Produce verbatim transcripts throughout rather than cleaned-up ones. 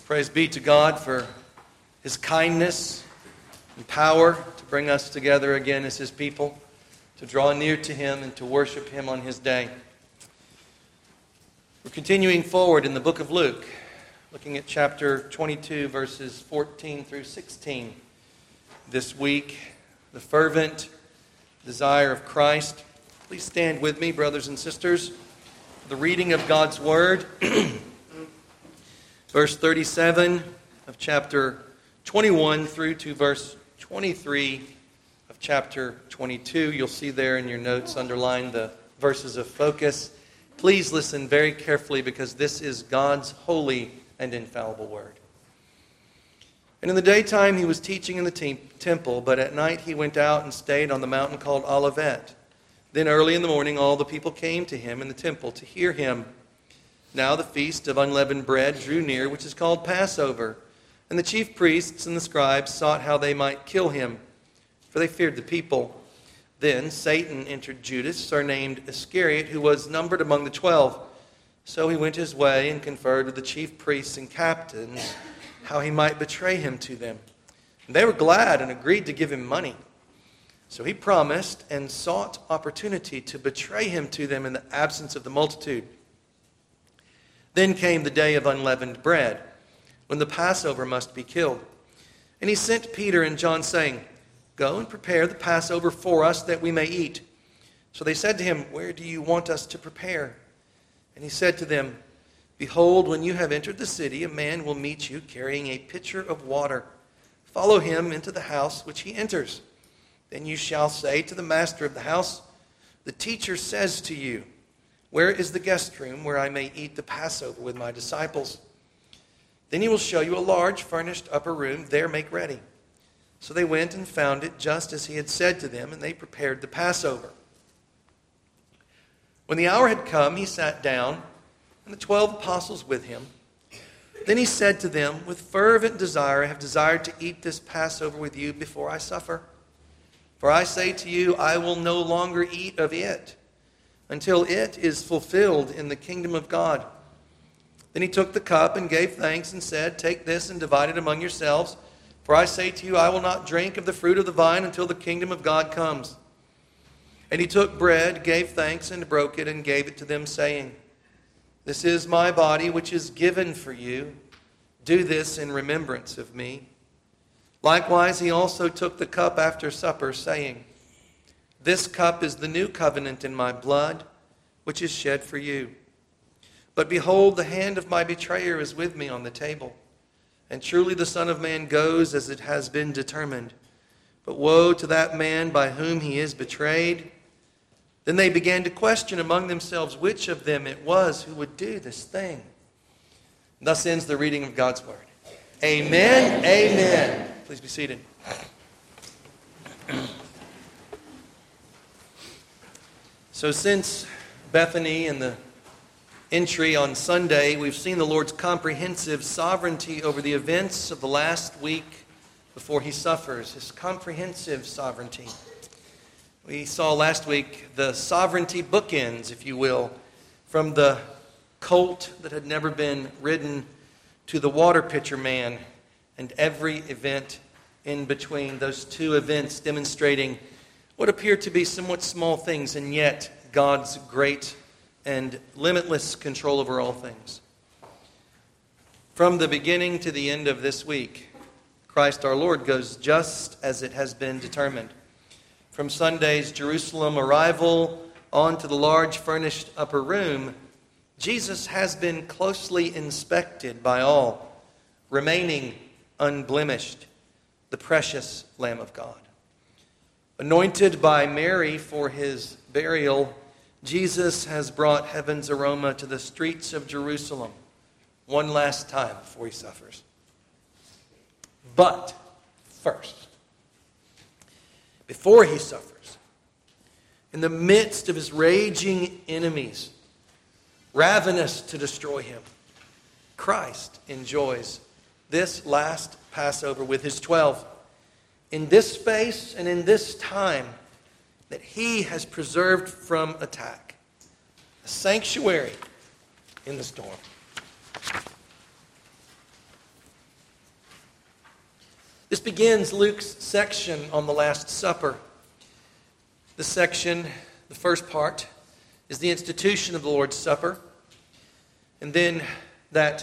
Praise be to God for His kindness and power to bring us together again as His people, to draw near to Him and to worship Him on His day. We're continuing forward in the book of Luke, looking at chapter twenty-two, verses fourteen through sixteen. This week, the fervent desire of Christ. Please stand with me, brothers and sisters, for the reading of God's Word. Verse thirty-seven of chapter twenty-one through to verse twenty-three of chapter twenty-two. You'll see there in your notes underlined the verses of focus. Please listen very carefully because this is God's holy and infallible Word. And in the daytime he was teaching in the te- temple, but at night he went out and stayed on the mountain called Olivet. Then early in the morning all the people came to him in the temple to hear him. Now the feast of unleavened bread drew near, which is called Passover. And the chief priests and the scribes sought how they might kill him, for they feared the people. Then Satan entered Judas, surnamed Iscariot, who was numbered among the twelve. So he went his way and conferred with the chief priests and captains how he might betray him to them. And they were glad and agreed to give him money. So he promised and sought opportunity to betray him to them in the absence of the multitude. Then came the day of unleavened bread, when the Passover must be killed. And he sent Peter and John, saying, "Go and prepare the Passover for us, that we may eat." So they said to him, "Where do you want us to prepare?" And he said to them, "Behold, when you have entered the city, a man will meet you carrying a pitcher of water. Follow him into the house which he enters. Then you shall say to the master of the house, 'The teacher says to you, where is the guest room where I may eat the Passover with my disciples?' Then he will show you a large furnished upper room. There make ready." So they went and found it just as he had said to them, and they prepared the Passover. When the hour had come, he sat down, and the twelve apostles with him. Then he said to them, "With fervent desire I have desired to eat this Passover with you before I suffer. For I say to you, I will no longer eat of it until it is fulfilled in the kingdom of God." Then he took the cup and gave thanks and said, "Take this and divide it among yourselves. For I say to you, I will not drink of the fruit of the vine until the kingdom of God comes." And he took bread, gave thanks, and broke it, and gave it to them, saying, "This is my body, which is given for you. Do this in remembrance of me." Likewise, he also took the cup after supper, saying, "This cup is the new covenant in my blood, which is shed for you. But behold, the hand of my betrayer is with me on the table. And truly the Son of Man goes as it has been determined. But woe to that man by whom he is betrayed." Then they began to question among themselves which of them it was who would do this thing. Thus ends the reading of God's Word. Amen. Amen. Amen. Please be seated. So since Bethany and the entry on Sunday, we've seen the Lord's comprehensive sovereignty over the events of the last week before he suffers. His comprehensive sovereignty. We saw last week the sovereignty bookends, if you will, from the colt that had never been ridden to the water pitcher man, and every event in between, those two events demonstrating what appear to be somewhat small things, and yet God's great and limitless control over all things. From the beginning to the end of this week, Christ our Lord goes just as it has been determined. From Sunday's Jerusalem arrival on to the large furnished upper room, Jesus has been closely inspected by all, remaining unblemished, the precious Lamb of God. Anointed by Mary for his burial, Jesus has brought heaven's aroma to the streets of Jerusalem one last time before he suffers. But first, before he suffers, in the midst of his raging enemies, ravenous to destroy him, Christ enjoys this last Passover with his twelve. In this space and in this time that he has preserved from attack, a sanctuary in the storm. This begins Luke's section on the Last Supper. This section, the first part, is the institution of the Lord's Supper. And then that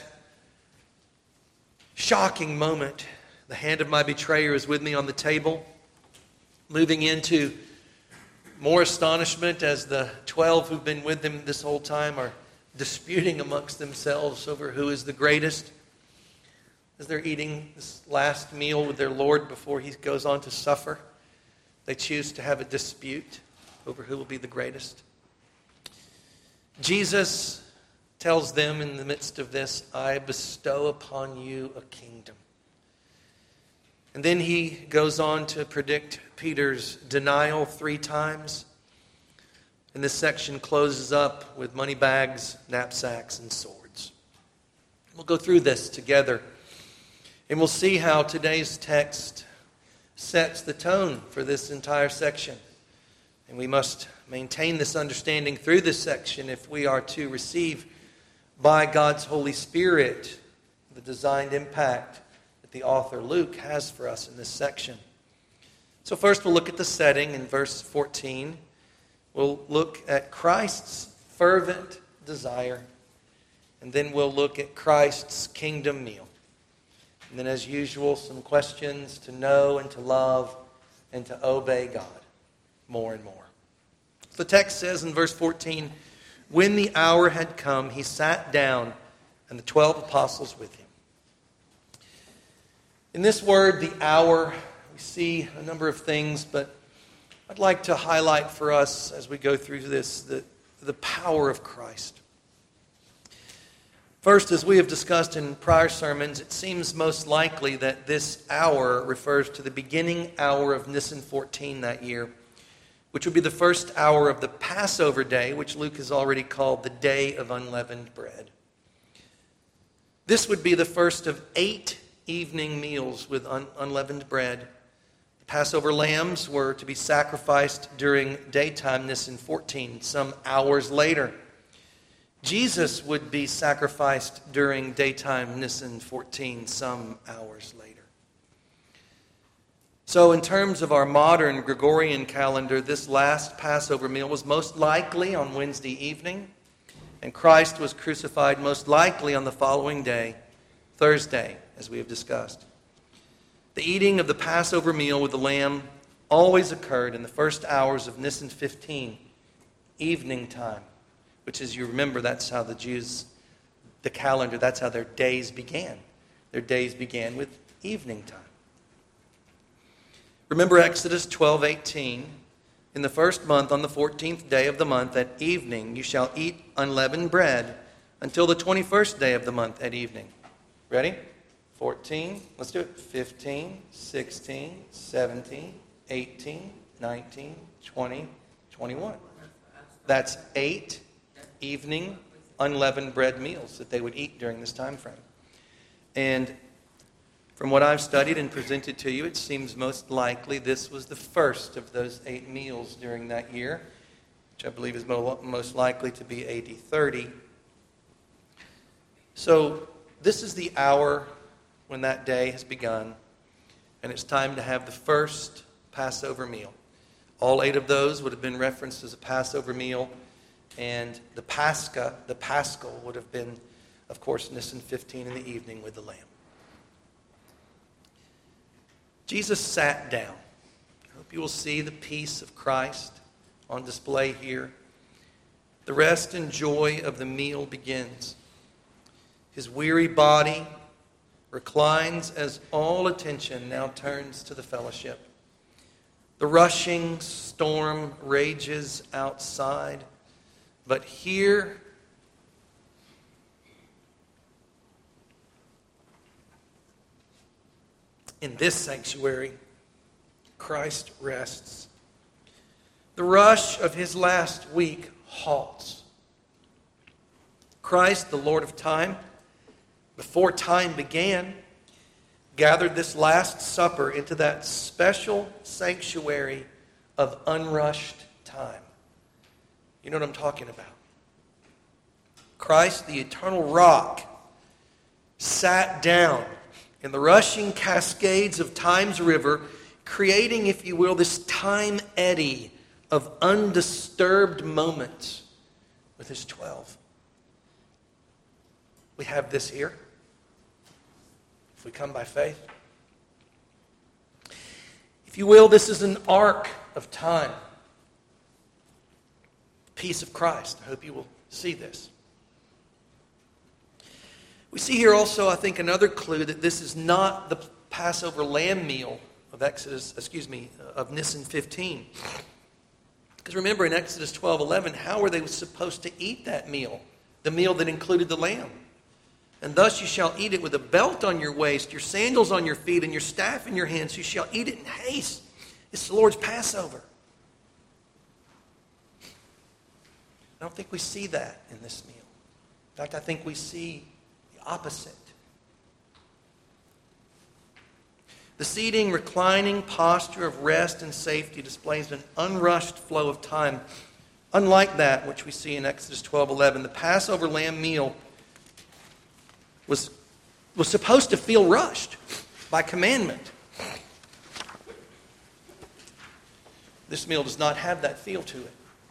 shocking moment, the hand of my betrayer is with me on the table, moving into more astonishment as the twelve who've been with him this whole time are disputing amongst themselves over who is the greatest. As they're eating this last meal with their Lord before he goes on to suffer, they choose to have a dispute over who will be the greatest. Jesus tells them in the midst of this, I bestow upon you a kingdom. And then he goes on to predict Peter's denial three times. And this section closes up with money bags, knapsacks, and swords. We'll go through this together. And we'll see how today's text sets the tone for this entire section. And we must maintain this understanding through this section if we are to receive by God's Holy Spirit the designed impact that the author Luke has for us in this section. So first we'll look at the setting in verse fourteen. We'll look at Christ's fervent desire. And then we'll look at Christ's kingdom meal. And then as usual, some questions to know and to love and to obey God more and more. The text says in verse fourteen, when the hour had come, he sat down and the twelve apostles with him. In this word, the hour, we see a number of things, but I'd like to highlight for us as we go through this the, the power of Christ. First, as we have discussed in prior sermons, it seems most likely that this hour refers to the beginning hour of Nisan fourteen that year, which would be the first hour of the Passover day, which Luke has already called the Day of Unleavened Bread. This would be the first of eight evening meals with un- unleavened bread. The Passover lambs were to be sacrificed during daytime Nisan fourteen, some hours later. Jesus would be sacrificed during daytime Nisan fourteen, some hours later. So in terms of our modern Gregorian calendar, this last Passover meal was most likely on Wednesday evening, and Christ was crucified most likely on the following day, Thursday, as we have discussed. The eating of the Passover meal with the lamb always occurred in the first hours of Nisan fifteen, evening time, which, as you remember, that's how the Jews, the calendar, that's how their days began. Their days began with evening time. Remember Exodus twelve eighteen. In the first month, on the fourteenth day of the month at evening, you shall eat unleavened bread until the twenty-first day of the month at evening. Ready? fourteen. Let's do it. fifteen, sixteen, seventeen, eighteen, nineteen, twenty, twenty-one. That's eight evening unleavened bread meals that they would eat during this time frame. And from what I've studied and presented to you, it seems most likely this was the first of those eight meals during that year, which I believe is most likely to be A D thirty. So this is the hour when that day has begun, and it's time to have the first Passover meal. All eight of those would have been referenced as a Passover meal, and the Pascha, the Paschal, would have been, of course, Nisan fifteen in the evening with the lamb. Jesus sat down. I hope you will see the peace of Christ on display here. The rest and joy of the meal begins. His weary body reclines as all attention now turns to the fellowship. The rushing storm rages outside, but here, in this sanctuary, Christ rests. The rush of his last week halts. Christ, the Lord of time, before time began, gathered this Last Supper into that special sanctuary of unrushed time. You know what I'm talking about. Christ, the eternal rock, sat down in the rushing cascades of time's river, creating, if you will, this time eddy of undisturbed moments with his twelve. We have this here, if we come by faith. If you will, this is an arc of time. Peace of Christ. I hope you will see this. We see here also, I think, another clue that this is not the Passover lamb meal of Exodus, excuse me, of Nisan fifteen. Because remember, in Exodus twelve eleven, how were they supposed to eat that meal? The meal that included the lamb. And thus you shall eat it with a belt on your waist, your sandals on your feet, and your staff in your hands. You shall eat it in haste. It's the Lord's Passover. I don't think we see that in this meal. In fact, I think we see the opposite. The seating, reclining posture of rest and safety displays an unrushed flow of time, unlike that which we see in Exodus twelve eleven. The Passover lamb meal was, was supposed to feel rushed by commandment. This meal does not have that feel to it.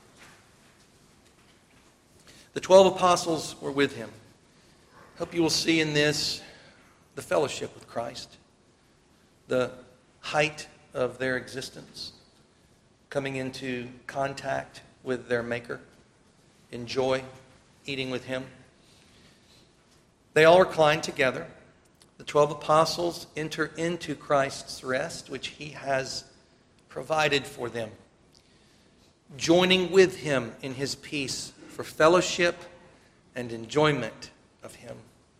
The twelve apostles were with him. Hope you will see in this the fellowship with Christ, the height of their existence, coming into contact with their Maker, enjoy eating with him. They all recline together. The twelve apostles enter into Christ's rest, which he has provided for them, joining with him in his peace for fellowship and enjoyment of him.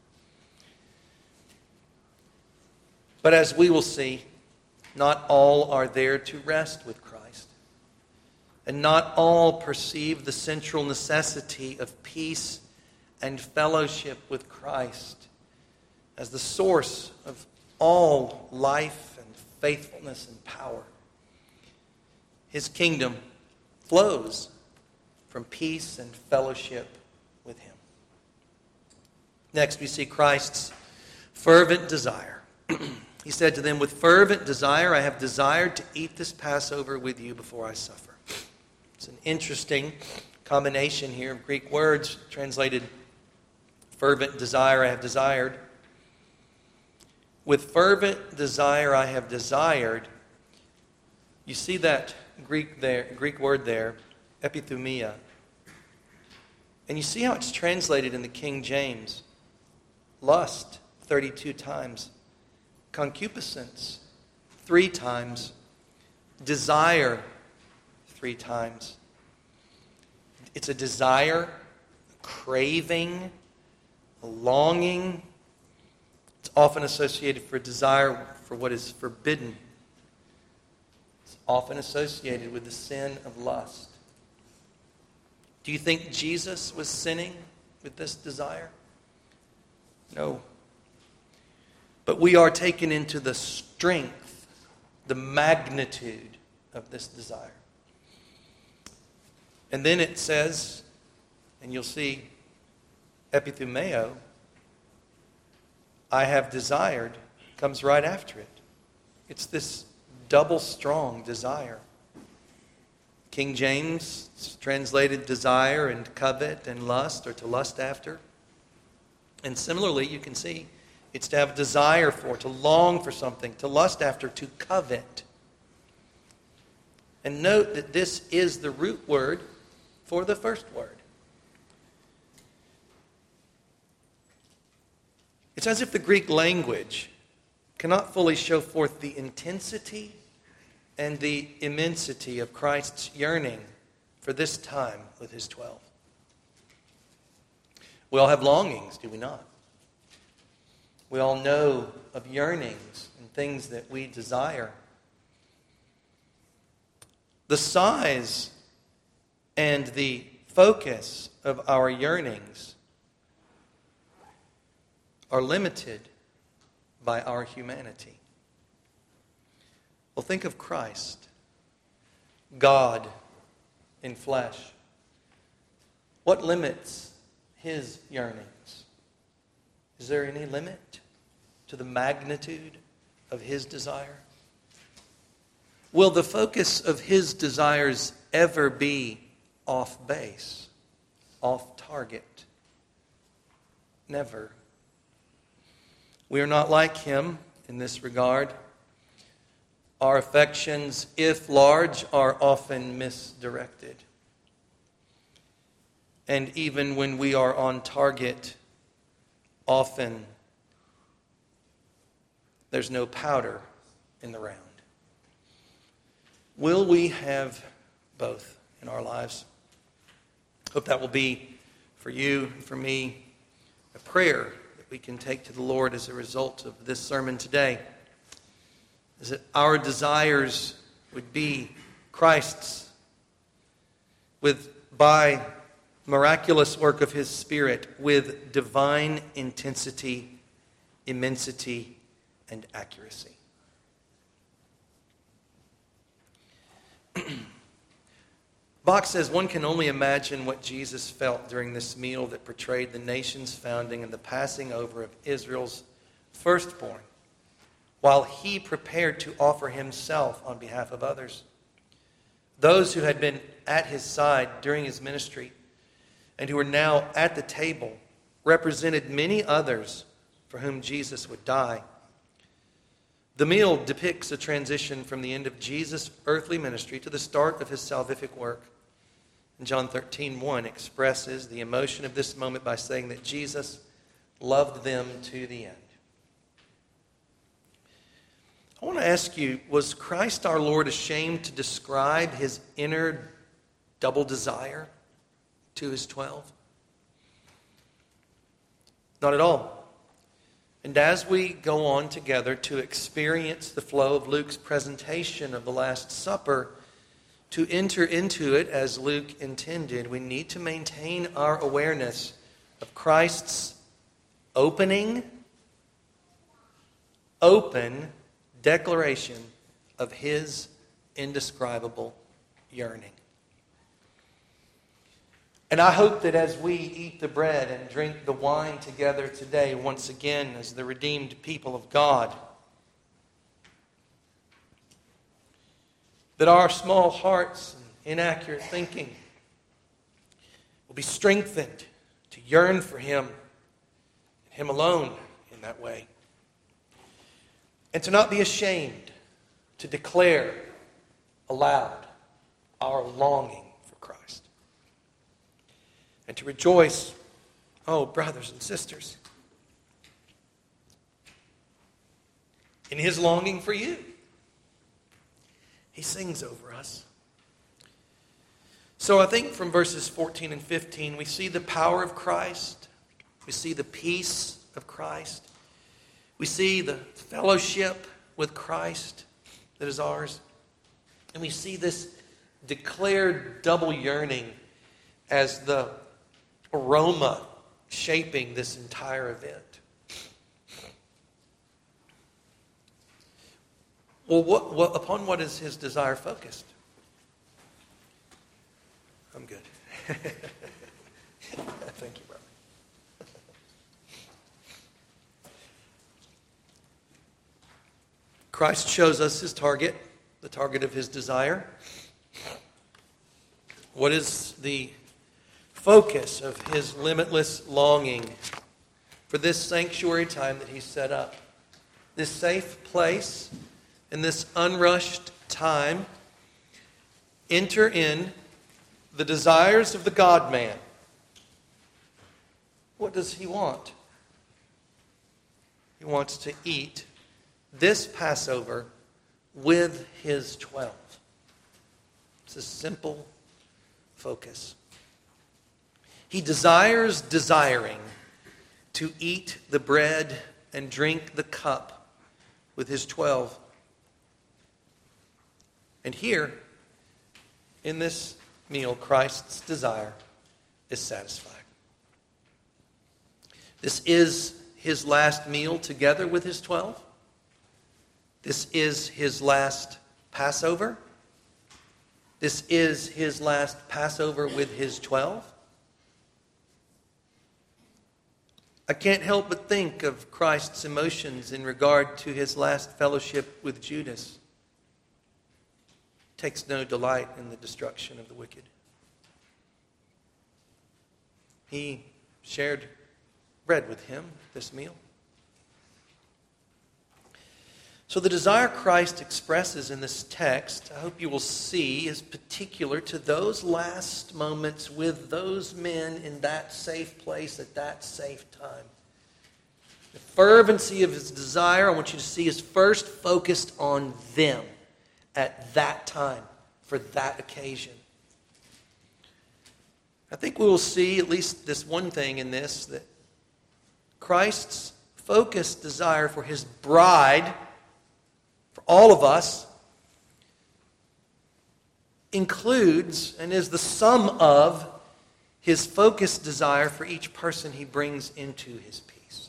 But as we will see, not all are there to rest with Christ, and not all perceive the central necessity of peace and fellowship with Christ as the source of all life and faithfulness and power. His kingdom flows from peace and fellowship with him. Next, we see Christ's fervent desire. He said to them, "With fervent desire I have desired to eat this Passover with you before I suffer." It's an interesting combination here of Greek words translated fervent desire I have desired. With fervent desire I have desired. You see that Greek there, Greek word there, epithumia. And you see how it's translated in the King James. Lust, thirty-two times. Concupiscence, three times. Desire, three times. It's a desire, a craving, a longing. It's often associated for desire for what is forbidden. It's often associated with the sin of lust. Do you think Jesus was sinning with this desire? No. But we are taken into the strength, the magnitude of this desire. And then it says, and you'll see, epithumeo, I have desired, comes right after it. It's this double strong desire. King James translated desire and covet and lust, or to lust after. And similarly, you can see it's to have desire for, to long for something, to lust after, to covet. And note that this is the root word for the first word. It's as if the Greek language cannot fully show forth the intensity and the immensity of Christ's yearning for this time with his twelve. We all have longings, do we not? We all know of yearnings and things that we desire. The size and the focus of our yearnings are limited by our humanity. Well, think of Christ, God in flesh. What limits his yearnings? Is there any limit? to the magnitude of his desire? Will the focus of his desires ever be off base, off target? Never. We are not like him in this regard. Our affections, if large, are often misdirected. And even when we are on target, often there's no powder in the round. Will we have both in our lives? Hope that will be for you and for me a prayer that we can take to the Lord as a result of this sermon today. Is that our desires would be Christ's, with by miraculous work of his Spirit, with divine intensity, immensity, and accuracy. Bach says one can only imagine what Jesus felt during this meal that portrayed the nation's founding and the passing over of Israel's firstborn, while he prepared to offer himself on behalf of others. Those who had been at his side during his ministry and who were now at the table represented many others for whom Jesus would die. The meal depicts a transition from the end of Jesus' earthly ministry to the start of his salvific work. And John thirteen one expresses the emotion of this moment by saying that Jesus loved them to the end. I want to ask you, was Christ our Lord ashamed to describe his inner double desire to his twelve? Not at all. And as we go on together to experience the flow of Luke's presentation of the Last Supper, to enter into it as Luke intended, we need to maintain our awareness of Christ's opening, open declaration of his indescribable yearning. And I hope that as we eat the bread and drink the wine together today, once again as the redeemed people of God, that our small hearts and inaccurate thinking will be strengthened to yearn for him and him alone in that way. And to not be ashamed to declare aloud our longing for Christ. And to rejoice, oh, brothers and sisters, in his longing for you. He sings over us. So I think from verses fourteen and fifteen, we see the power of Christ. We see the peace of Christ. We see the fellowship with Christ that is ours. And we see this declared double yearning as the aroma shaping this entire event. Well, what, what, upon what is his desire focused? I'm good. Thank you, brother. Christ shows us his target, the target of his desire. What is the focus of his limitless longing for this sanctuary time that he set up? This safe place, in this unrushed time, enter in the desires of the God-man. What does he want? He wants to eat this Passover with his twelve. It's a simple focus. He desires desiring to eat the bread and drink the cup with his twelve. And here, in this meal, Christ's desire is satisfied. This is his last meal together with his twelve. This is his last Passover. This is his last Passover with his twelve. I can't help but think of Christ's emotions in regard to his last fellowship with Judas. He takes no delight in the destruction of the wicked. He shared bread with him at this meal. So the desire Christ expresses in this text, I hope you will see, is particular to those last moments with those men in that safe place at that safe time. The fervency of his desire, I want you to see, is first focused on them at that time, for that occasion. I think we will see at least this one thing in this, that Christ's focused desire for his bride, for all of us, includes and is the sum of his focused desire for each person he brings into his peace.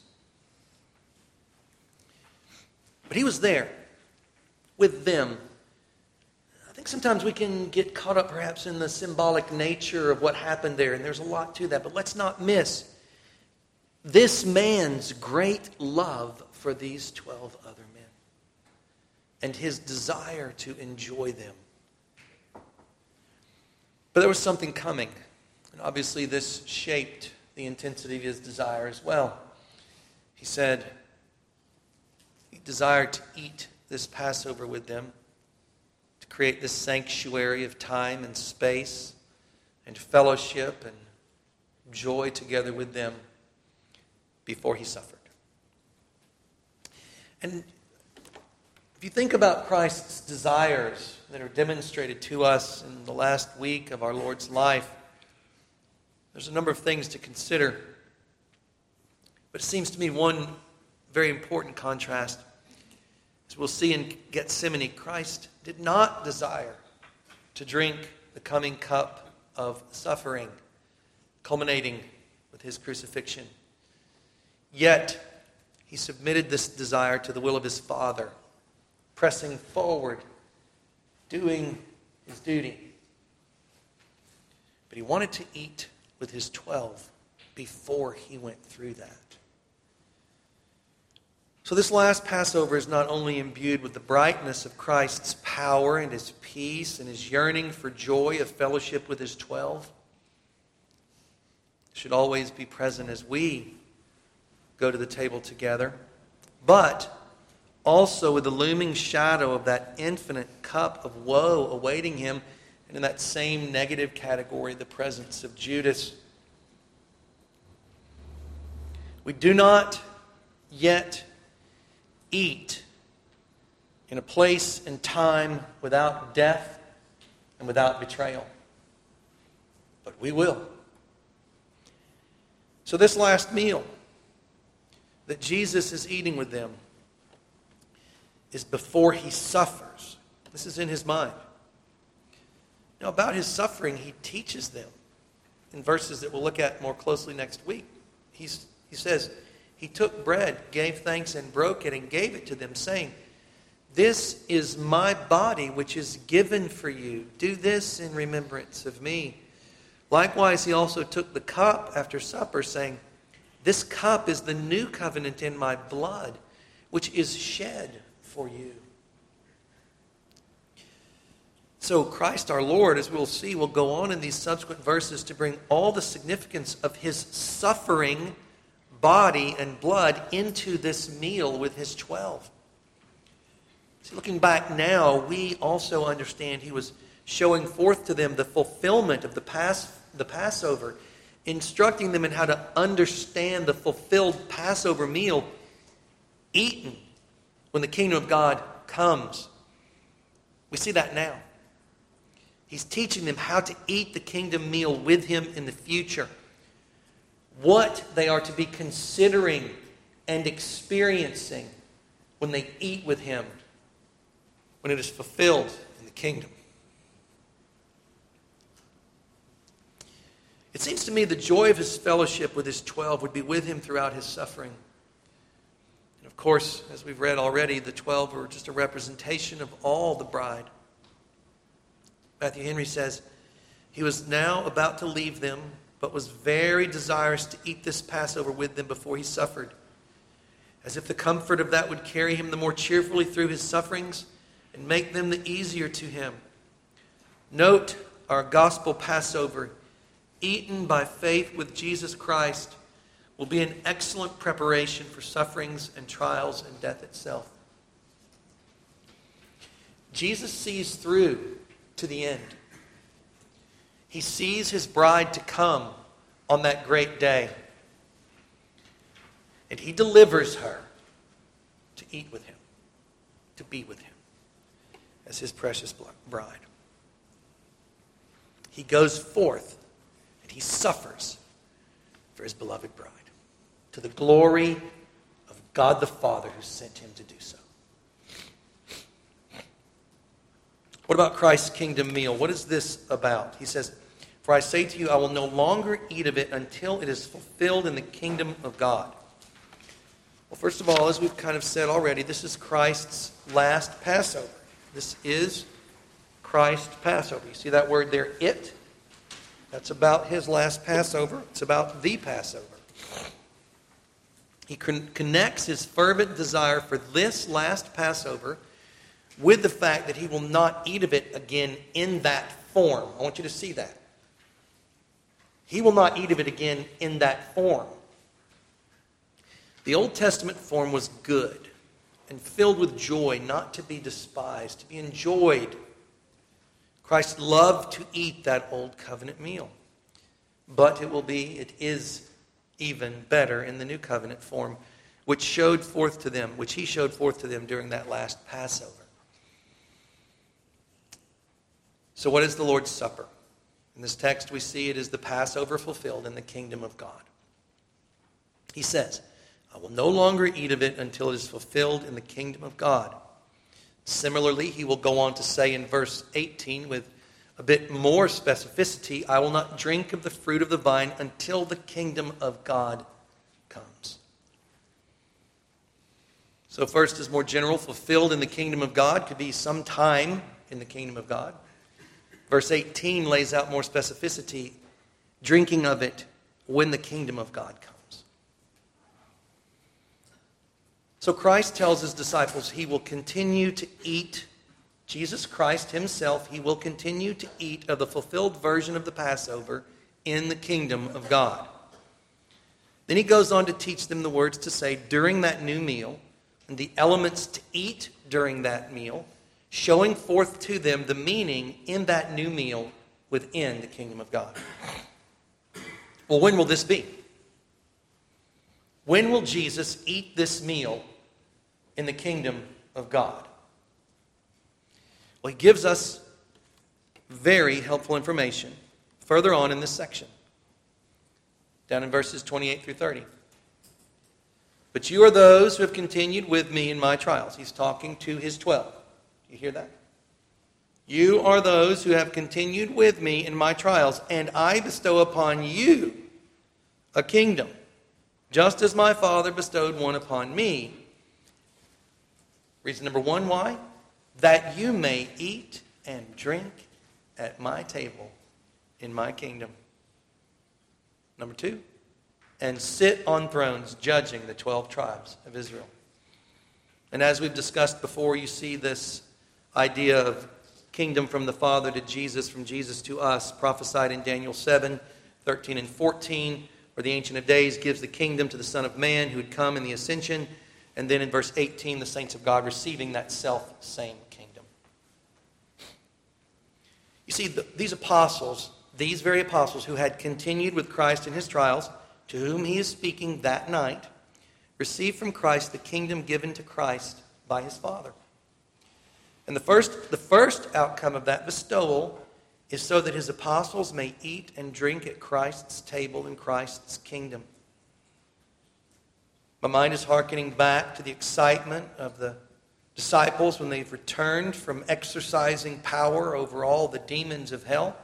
But he was there with them. I think sometimes we can get caught up perhaps in the symbolic nature of what happened there, and there's a lot to that. But let's not miss this man's great love for these twelve other men and his desire to enjoy them. But there was something coming, and obviously this shaped the intensity of his desire as well. He said he desired to eat this Passover with them, to create this sanctuary of time and space and fellowship and joy together with them before he suffered. And if you think about Christ's desires that are demonstrated to us in the last week of our Lord's life, there's a number of things to consider. But it seems to me one very important contrast, as we'll see in Gethsemane, Christ did not desire to drink the coming cup of suffering, culminating with his crucifixion. Yet, he submitted this desire to the will of his Father, pressing forward, doing his duty. But he wanted to eat with his twelve before he went through that. So this last Passover is not only imbued with the brightness of Christ's power and his peace and his yearning for joy of fellowship with his twelve. It should always be present as we go to the table together, but also with the looming shadow of that infinite cup of woe awaiting him, and in that same negative category, the presence of Judas. We do not yet eat in a place and time without death and without betrayal. But we will. So this last meal that Jesus is eating with them is before he suffers. This is in his mind. Now, about his suffering, he teaches them in verses that we'll look at more closely next week. He's, he says, he took bread, gave thanks, and broke it, and gave it to them, saying, "This is my body, which is given for you. Do this in remembrance of me." Likewise, he also took the cup after supper, saying, "This cup is the new covenant in my blood, which is shed for you." So Christ our Lord, as we'll see, will go on in these subsequent verses to bring all the significance of his suffering body and blood into this meal with his twelve. See, looking back now, we also understand he was showing forth to them the fulfillment of the Pas- the Passover, instructing them in how to understand the fulfilled Passover meal eaten when the kingdom of God comes. We see that now. He's teaching them how to eat the kingdom meal with him in the future. What they are to be considering and experiencing when they eat with him, when it is fulfilled in the kingdom. It seems to me the joy of his fellowship with his twelve would be with him throughout his suffering. And of course, as we've read already, the twelve were just a representation of all the bride. Matthew Henry says, he was now about to leave them, but was very desirous to eat this Passover with them before he suffered, as if the comfort of that would carry him the more cheerfully through his sufferings and make them the easier to him. Note our gospel Passover, eaten by faith with Jesus Christ, will be an excellent preparation for sufferings and trials and death itself. Jesus sees through to the end. He sees his bride to come on that great day. And he delivers her to eat with him, to be with him as his precious bride. He goes forth and he suffers for his beloved bride, to the glory of God the Father who sent him to do so. What about Christ's kingdom meal? What is this about? He says, "For I say to you, I will no longer eat of it until it is fulfilled in the kingdom of God." Well, first of all, as we've kind of said already, this is Christ's last Passover. This is Christ's Passover. You see that word there, it? That's about his last Passover. It's about the Passover. He con- connects his fervent desire for this last Passover with the fact that he will not eat of it again in that form. I want you to see that. He will not eat of it again in that form. The Old Testament form was good and filled with joy, not to be despised, to be enjoyed. Christ loved to eat that old covenant meal. But it will be, it is even better in the new covenant form, which showed forth to them, which he showed forth to them during that last Passover. So what is the Lord's Supper? In this text we see it is the Passover fulfilled in the kingdom of God. He says, "I will no longer eat of it until it is fulfilled in the kingdom of God." Similarly, he will go on to say in verse eighteen with a bit more specificity, "I will not drink of the fruit of the vine until the kingdom of God comes." So first is more general, fulfilled in the kingdom of God, could be some time in the kingdom of God. Verse eighteen lays out more specificity, drinking of it when the kingdom of God comes. So Christ tells his disciples he will continue to eat, Jesus Christ himself, he will continue to eat of the fulfilled version of the Passover in the kingdom of God. Then he goes on to teach them the words to say during that new meal and the elements to eat during that meal, showing forth to them the meaning in that new meal within the kingdom of God. Well, when will this be? When will Jesus eat this meal in the kingdom of God? Well, he gives us very helpful information further on in this section, down in verses twenty-eight through thirty. "But you are those who have continued with me in my trials." He's talking to his twelve. You hear that? "You are those who have continued with me in my trials, and I bestow upon you a kingdom, just as my Father bestowed one upon me." Reason number one, why? "That you may eat and drink at my table in my kingdom." Number two, "and sit on thrones judging the twelve tribes of Israel." And as we've discussed before, you see this idea of kingdom from the Father to Jesus, from Jesus to us, prophesied in Daniel seven, thirteen and fourteen, where the Ancient of Days gives the kingdom to the Son of Man who had come in the ascension. And then in verse eighteen, the saints of God receiving that self-same kingdom. You see, the, these apostles, these very apostles who had continued with Christ in his trials, to whom he is speaking that night, received from Christ the kingdom given to Christ by his Father. And the first, the first outcome of that bestowal is so that his apostles may eat and drink at Christ's table in Christ's kingdom. My mind is hearkening back to the excitement of the disciples when they've returned from exercising power over all the demons of hell.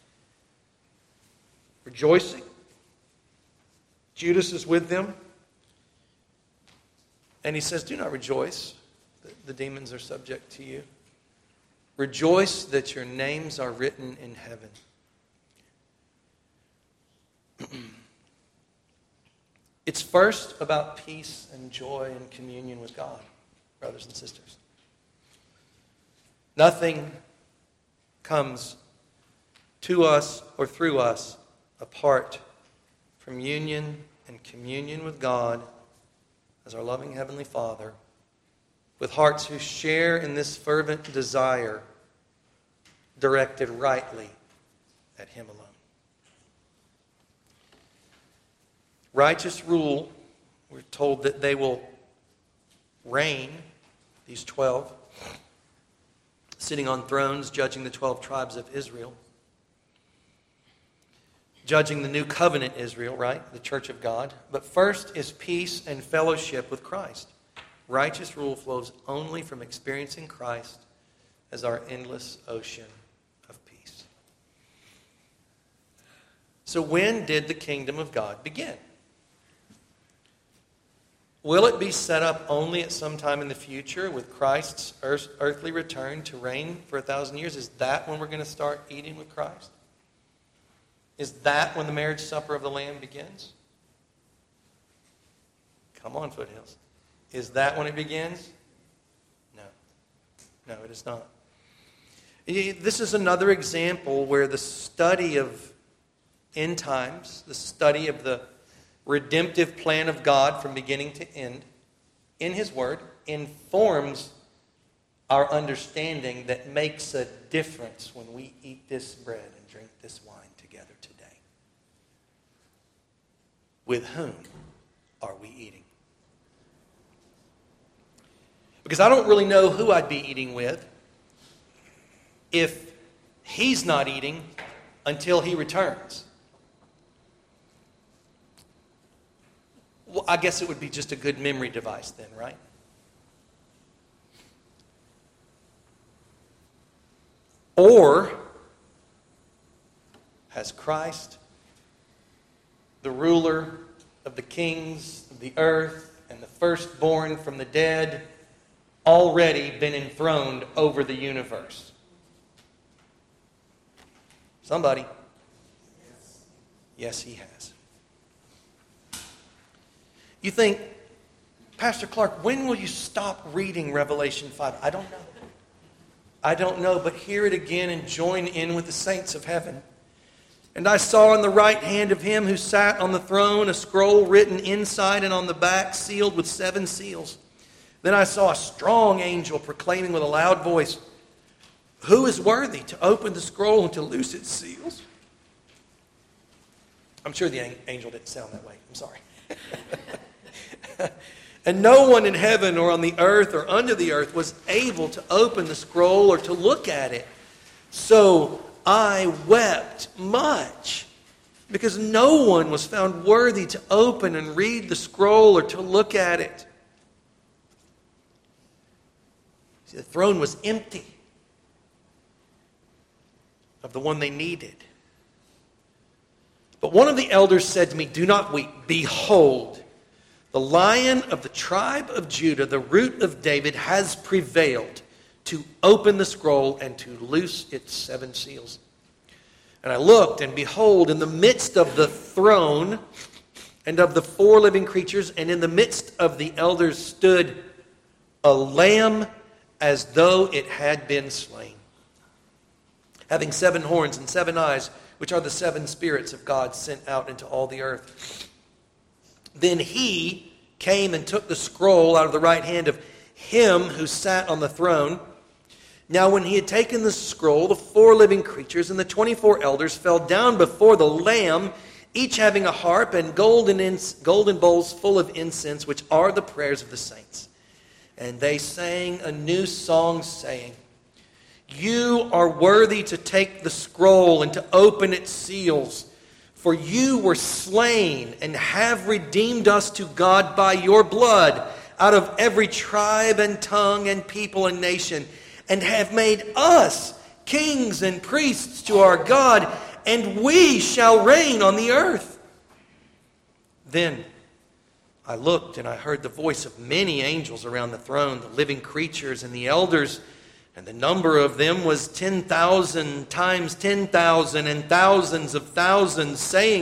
Rejoicing. Judas is with them. And he says, "Do not rejoice that the demons are subject to you. Rejoice that your names are written in heaven." It's first about peace and joy and communion with God, brothers and sisters. Nothing comes to us or through us apart from union and communion with God as our loving Heavenly Father, with hearts who share in this fervent desire directed rightly at Him alone. Righteous rule, we're told that they will reign, these twelve, sitting on thrones, judging the twelve tribes of Israel. Judging the new covenant Israel, right? The church of God. But first is peace and fellowship with Christ. Righteous rule flows only from experiencing Christ as our endless ocean of peace. So when did the kingdom of God begin? Will it be set up only at some time in the future with Christ's earth, earthly return to reign for a thousand years? Is that when we're going to start eating with Christ? Is that when the marriage supper of the Lamb begins? Come on, Foothills. Is that when it begins? No. No, it is not. This is another example where the study of end times, the study of the redemptive plan of God from beginning to end in His Word informs our understanding that makes a difference when we eat this bread and drink this wine together today. With whom are we eating? Because I don't really know who I'd be eating with if He's not eating until He returns. Well, I guess it would be just a good memory device then, right? Or has Christ, the ruler of the kings of the earth and the firstborn from the dead, already been enthroned over the universe? Somebody. Yes, He has. You think, Pastor Clark, when will you stop reading Revelation five? I don't know. I don't know, but hear it again and join in with the saints of heaven. And I saw in the right hand of Him who sat on the throne a scroll written inside and on the back, sealed with seven seals. Then I saw a strong angel proclaiming with a loud voice, "Who is worthy to open the scroll and to loose its seals?" I'm sure the angel didn't sound that way. I'm sorry. And no one in heaven or on the earth or under the earth was able to open the scroll or to look at it. So I wept much because no one was found worthy to open and read the scroll or to look at it. See, the throne was empty of the one they needed. But one of the elders said to me, "Do not weep. Behold, the Lion of the tribe of Judah, the Root of David, has prevailed to open the scroll and to loose its seven seals." And I looked, and behold, in the midst of the throne and of the four living creatures, and in the midst of the elders stood a lamb as though it had been slain, having seven horns and seven eyes, which are the seven spirits of God sent out into all the earth. Then He came and took the scroll out of the right hand of Him who sat on the throne. Now when He had taken the scroll, the four living creatures and the twenty-four elders fell down before the Lamb, each having a harp and golden, ins- golden bowls full of incense, which are the prayers of the saints. And they sang a new song, saying, "You are worthy to take the scroll and to open its seals. For you were slain and have redeemed us to God by your blood out of every tribe and tongue and people and nation, and have made us kings and priests to our God, and we shall reign on the earth." Then I looked, and I heard the voice of many angels around the throne, the living creatures and the elders, and the number of them was ten thousand times ten thousand and thousands of thousands, saying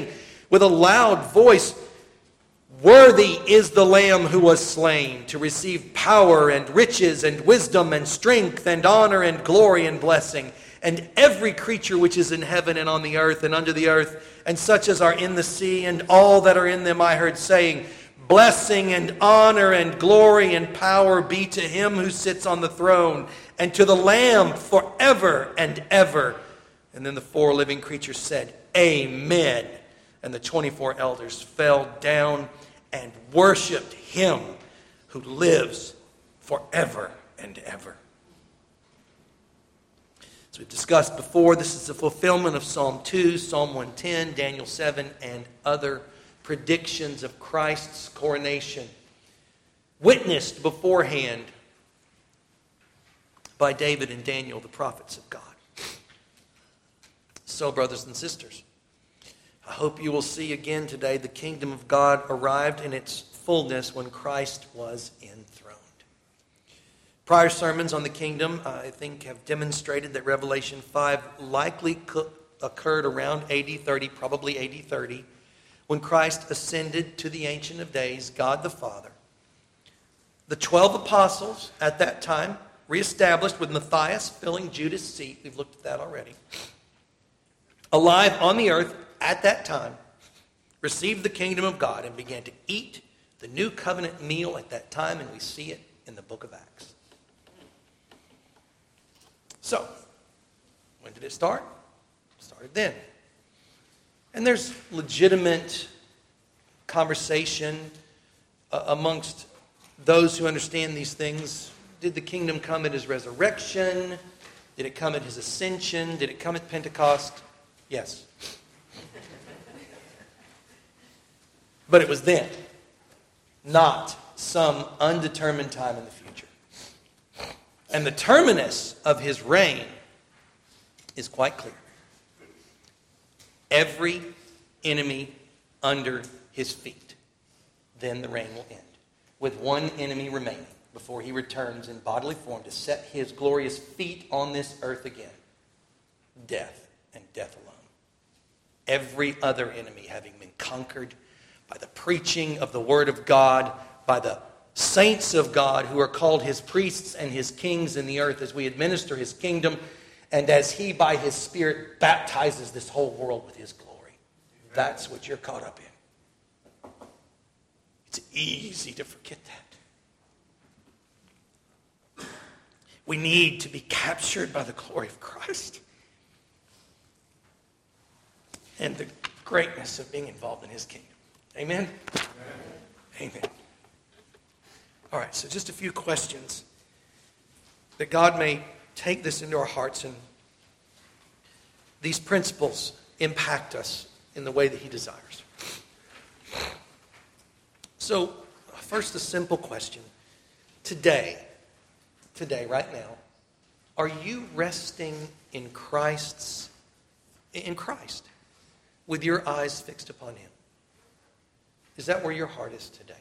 with a loud voice, "Worthy is the Lamb who was slain to receive power and riches and wisdom and strength and honor and glory and blessing." And every creature which is in heaven and on the earth and under the earth, and such as are in the sea, and all that are in them, I heard saying, "Blessing and honor and glory and power be to him who sits on the throne, and to the Lamb forever and ever." And then the four living creatures said, "Amen." And the twenty-four elders fell down and worshipped him who lives forever and ever. As we've discussed before, this is the fulfillment of Psalm two, Psalm one ten, Daniel seven, and other predictions of Christ's coronation, witnessed beforehand by David and Daniel, the prophets of God. So, brothers and sisters, I hope you will see again today the kingdom of God arrived in its fullness when Christ was enthroned. Prior sermons on the kingdom, I think, have demonstrated that Revelation five likely occurred around A D thirty, probably A D thirty, when Christ ascended to the Ancient of Days, God the Father. The twelve apostles at that time, reestablished with Matthias filling Judas' seat, we've looked at that already, alive on the earth at that time, received the kingdom of God and began to eat the new covenant meal at that time, and we see it in the book of Acts. So, when did it start? It started then. And there's legitimate conversation uh, amongst those who understand these things. Did the kingdom come at his resurrection? Did it come at his ascension? Did it come at Pentecost? Yes. But it was then, not some undetermined time in the future. And the terminus of his reign is quite clear. Every enemy under his feet. Then the reign will end, with one enemy remaining before he returns in bodily form to set his glorious feet on this earth again. Death, and death alone. Every other enemy having been conquered by the preaching of the Word of God, by the saints of God who are called his priests and his kings in the earth as we administer his kingdom and as he by his Spirit baptizes this whole world with his glory. That's what you're caught up in. It's easy to forget that. We need to be captured by the glory of Christ and the greatness of being involved in his kingdom. Amen? Amen. Amen. All right, so just a few questions that God may take this into our hearts and these principles impact us in the way that he desires. So, first, a simple question. Today, today, right now, are you resting in Christ's, in Christ, with your eyes fixed upon him? Is that where your heart is today?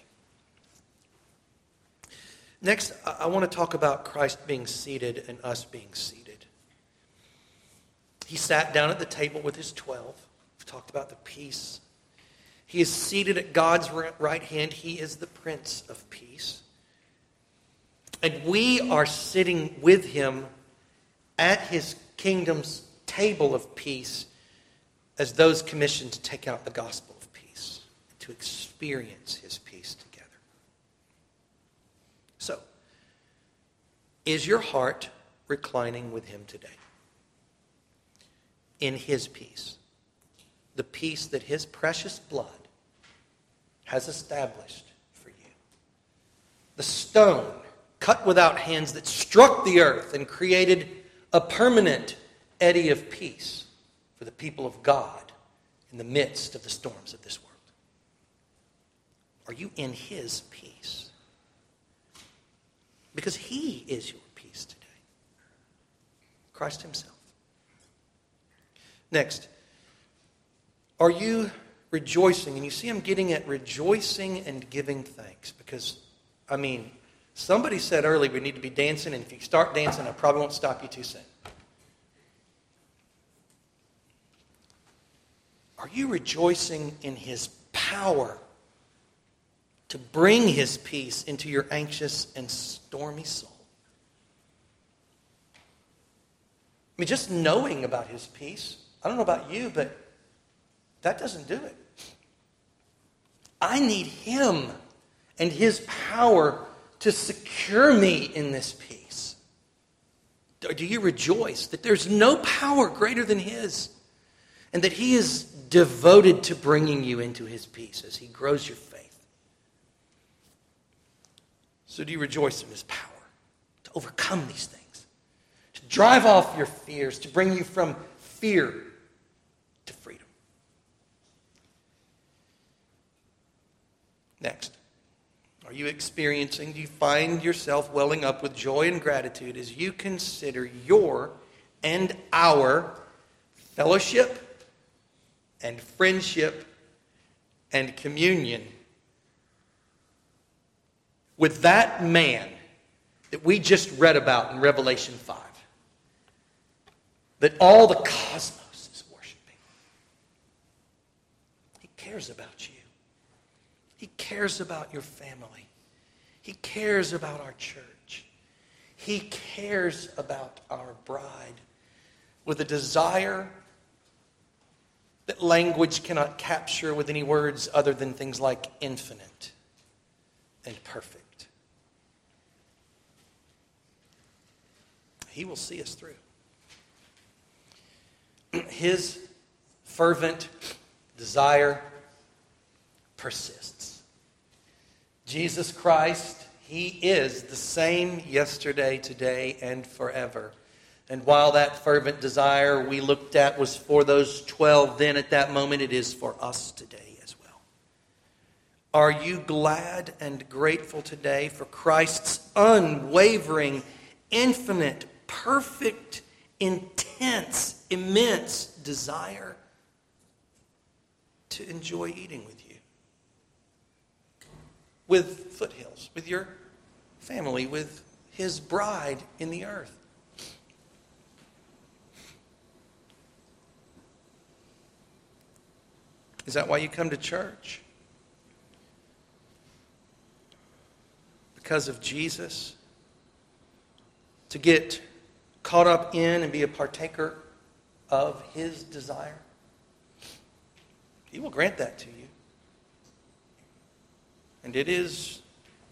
Next, I want to talk about Christ being seated and us being seated. He sat down at the table with his twelve. We've talked about the peace. He is seated at God's right hand. He is the Prince of Peace. And we are sitting with him at his kingdom's table of peace as those commissioned to take out the gospel of peace, to experience his peace together. So, is your heart reclining with him today? In his peace. The peace that his precious blood has established for you. The stone cut without hands that struck the earth and created a permanent eddy of peace for the people of God in the midst of the storms of this world. Are you in his peace? Because he is your peace today. Christ himself. Next, are you rejoicing? And you see I'm getting at rejoicing and giving thanks. Because, I mean, somebody said earlier we need to be dancing, and if you start dancing, I probably won't stop you too soon. Are you rejoicing in his power to bring his peace into your anxious and stormy soul? I mean, just knowing about his peace, I don't know about you, but that doesn't do it. I need him and his power to secure me in this peace. Do you rejoice that there's no power greater than his, and that he is devoted to bringing you into his peace as he grows your faith? So do you rejoice in his power to overcome these things, to drive off your fears, to bring you from fear to freedom? Next, are you experiencing, do you find yourself welling up with joy and gratitude as you consider your and our fellowship and friendship and communion with that man that we just read about in Revelation five, that all the cosmos is worshiping? He cares about you. He cares about your family. He cares about our church. He cares about our bride with a desire that language cannot capture with any words other than things like infinite and perfect. He will see us through. His fervent desire persists. Jesus Christ, he is the same yesterday, today, and forever. And while that fervent desire we looked at was for those twelve then at that moment, it is for us today as well. Are you glad and grateful today for Christ's unwavering, infinite, perfect, intense, immense desire to enjoy eating with you? With Foothills, with your family, with his bride in the earth. Is that why you come to church? Because of Jesus? To get caught up in and be a partaker of his desire? He will grant that to you. And it is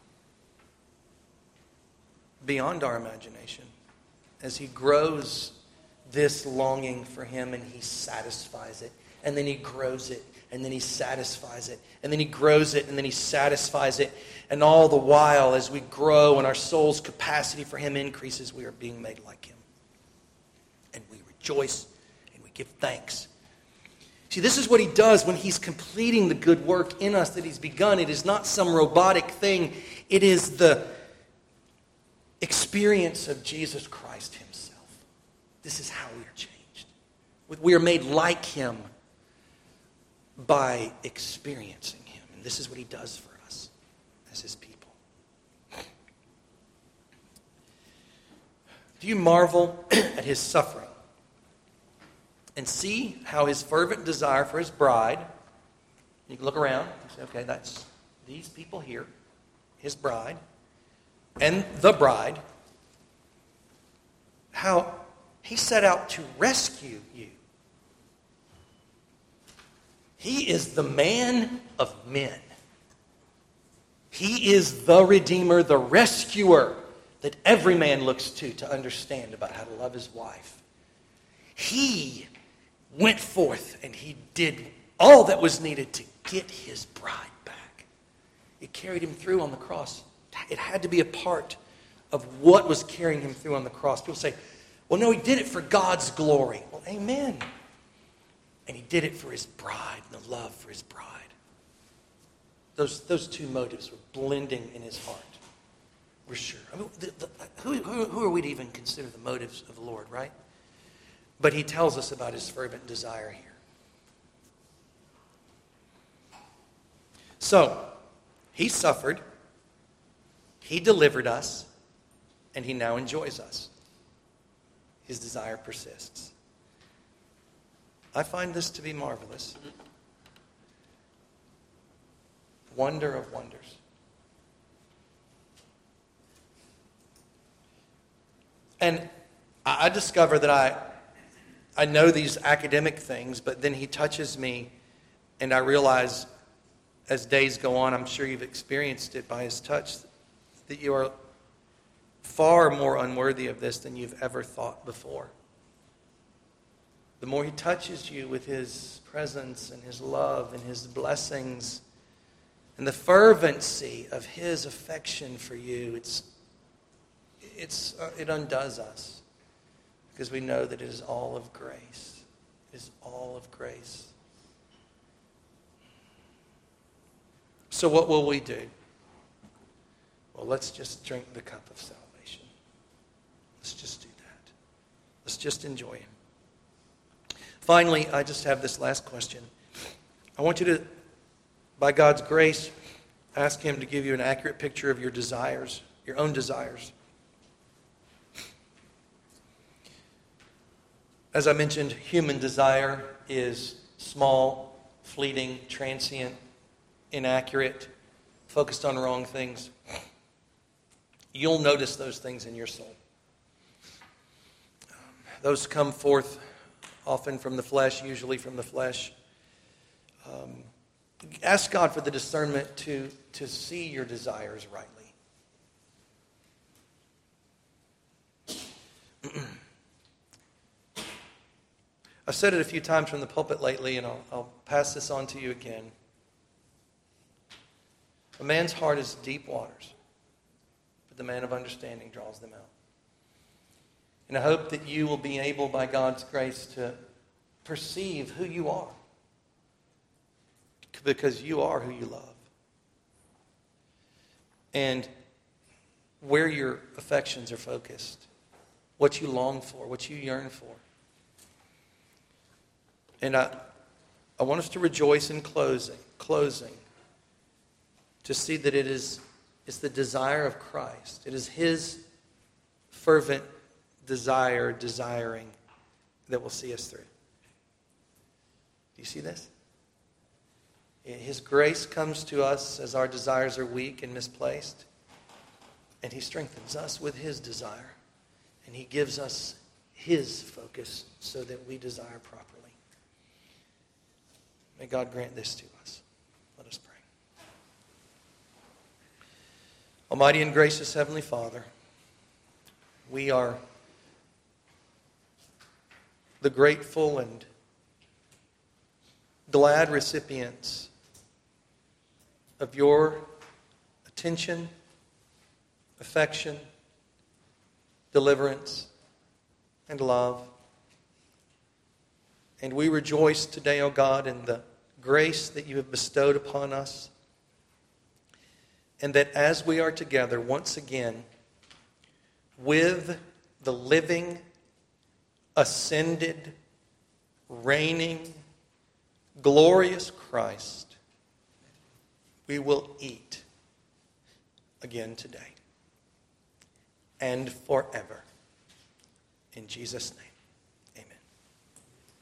beyond our imagination as he grows this longing for him and he satisfies it. And then he grows it. And then he satisfies it. And then he grows it. And then he satisfies it. And all the while, as we grow and our soul's capacity for him increases, we are being made like him. And we rejoice and we give thanks. See, this is what he does when he's completing the good work in us that he's begun. It is not some robotic thing. It is the experience of Jesus Christ himself. This is how we are changed. We are made like him by experiencing him. And this is what he does for us as his people. Do you marvel at his suffering? And see how his fervent desire for his bride, you can look around and say, okay, that's these people here, his bride, and the bride, how he set out to rescue you. He is the man of men. He is the Redeemer, the rescuer that every man looks to to understand about how to love his wife. He went forth and he did all that was needed to get his bride back. It carried him through on the cross. It had to be a part of what was carrying him through on the cross. People say, well, no, he did it for God's glory. Well, amen. And he did it for his bride, and the love for his bride. Those, those two motives were blending in his heart. We're sure. I mean, the, the, who, who, who are we to even consider the motives of the Lord, right? But he tells us about his fervent desire here. So, he suffered, he delivered us, and he now enjoys us. His desire persists. I find this to be marvelous. Wonder of wonders. And I discover that I, I know these academic things, but then he touches me, and I realize as days go on, I'm sure you've experienced it by his touch, that you are far more unworthy of this than you've ever thought before. The more he touches you with his presence and his love and his blessings and the fervency of his affection for you, it's, it's, uh, it undoes us because we know that it is all of grace. It is all of grace. So what will we do? Well, let's just drink the cup of salvation. Let's just do that. Let's just enjoy him. Finally, I just have this last question. I want you to, by God's grace, ask him to give you an accurate picture of your desires, your own desires. As I mentioned, human desire is small, fleeting, transient, inaccurate, focused on wrong things. You'll notice those things in your soul. Um, those come forth often from the flesh, usually from the flesh. Um, ask God for the discernment to, to see your desires rightly. I've said it a few times from the pulpit lately, and I'll, I'll pass this on to you again. A man's heart is deep waters, but the man of understanding draws them out. And I hope that you will be able, by God's grace, to perceive who you are. Because you are who you love. And where your affections are focused. What you long for, what you yearn for. And I, I want us to rejoice in closing, closing, to see that it is it's the desire of Christ. It is his fervent desire, desiring, that will see us through. Do you see this? His grace comes to us as our desires are weak and misplaced. And he strengthens us with his desire. And he gives us his focus so that we desire properly. May God grant this to us. Let us pray. Almighty and gracious Heavenly Father, we are the grateful and glad recipients of your attention, affection, deliverance, and love. And we rejoice today, O God, in the grace that you have bestowed upon us. And that as we are together once again with the living, ascended, reigning, glorious Christ, we will eat again today and forever. In Jesus' name.